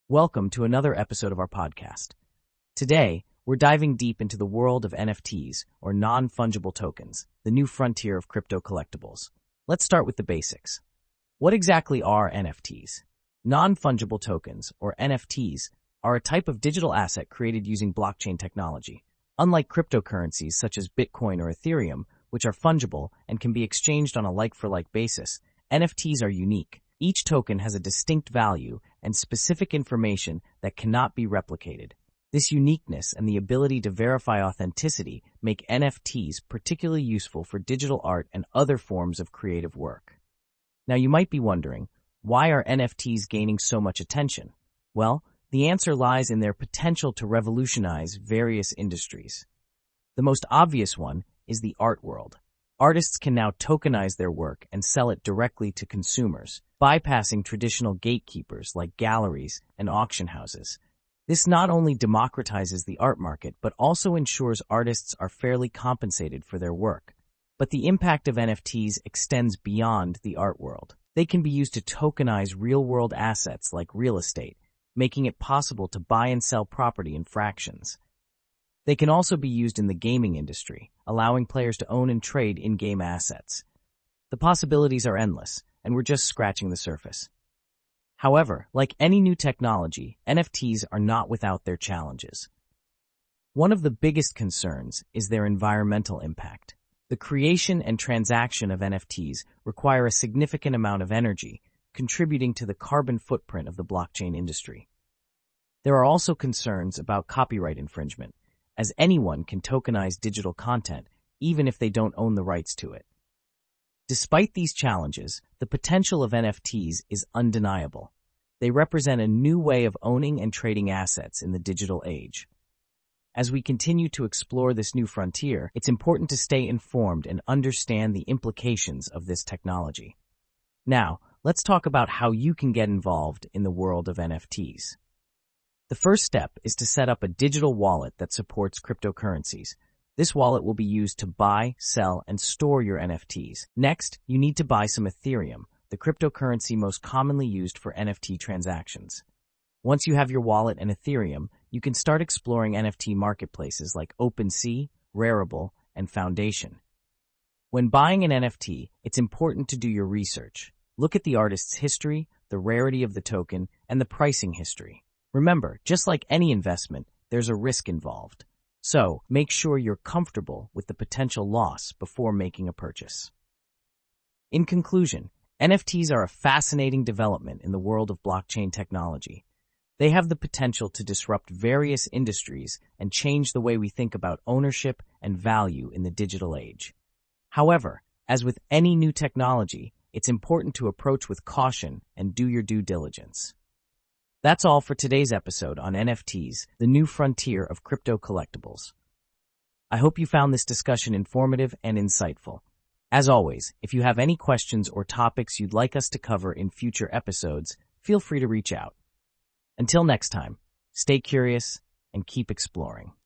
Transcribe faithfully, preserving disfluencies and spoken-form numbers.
Welcome to another episode of our podcast. Today, we're diving deep into the world of N F Ts, or non-fungible tokens, the new frontier of crypto collectibles. Let's start with the basics. What exactly are N F Ts? Non-fungible tokens, or N F Ts, are a type of digital asset created using blockchain technology. Unlike cryptocurrencies such as Bitcoin or Ethereum, which are fungible and can be exchanged on a like-for-like basis, N F Ts are unique. Each token has a distinct value and specific information that cannot be replicated. This uniqueness and the ability to verify authenticity make N F Ts particularly useful for digital art and other forms of creative work. Now you might be wondering, why are N F Ts gaining so much attention? Well, the answer lies in their potential to revolutionize various industries. The most obvious one is the art world. Artists can now tokenize their work and sell it directly to consumers, bypassing traditional gatekeepers like galleries and auction houses. This not only democratizes the art market, but also ensures artists are fairly compensated for their work. But the impact of N F Ts extends beyond the art world. They can be used to tokenize real-world assets like real estate, making it possible to buy and sell property in fractions. They can also be used in the gaming industry, allowing players to own and trade in-game assets. The possibilities are endless, and we're just scratching the surface. However, like any new technology, N F Ts are not without their challenges. One of the biggest concerns is their environmental impact. The creation and transaction of N F Ts require a significant amount of energy, contributing to the carbon footprint of the blockchain industry. There are also concerns about copyright infringement, as anyone can tokenize digital content, even if they don't own the rights to it. Despite these challenges, the potential of N F Ts is undeniable. They represent a new way of owning and trading assets in the digital age. As we continue to explore this new frontier, it's important to stay informed and understand the implications of this technology. Now, let's talk about how you can get involved in the world of N F Ts. The first step is to set up a digital wallet that supports cryptocurrencies. This wallet will be used to buy, sell, and store your N F Ts. Next, you need to buy some Ethereum, the cryptocurrency most commonly used for N F T transactions. Once you have your wallet and Ethereum, you can start exploring N F T marketplaces like OpenSea, Rarible, and Foundation. When buying an N F T, it's important to do your research. Look at the artist's history, the rarity of the token, and the pricing history. Remember, just like any investment, there's a risk involved. So, make sure you're comfortable with the potential loss before making a purchase. In conclusion, N F Ts are a fascinating development in the world of blockchain technology. They have the potential to disrupt various industries and change the way we think about ownership and value in the digital age. However, as with any new technology, it's important to approach with caution and do your due diligence. That's all for today's episode on N F Ts, the new frontier of crypto collectibles. I hope you found this discussion informative and insightful. As always, if you have any questions or topics you'd like us to cover in future episodes, feel free to reach out. Until next time, stay curious and keep exploring.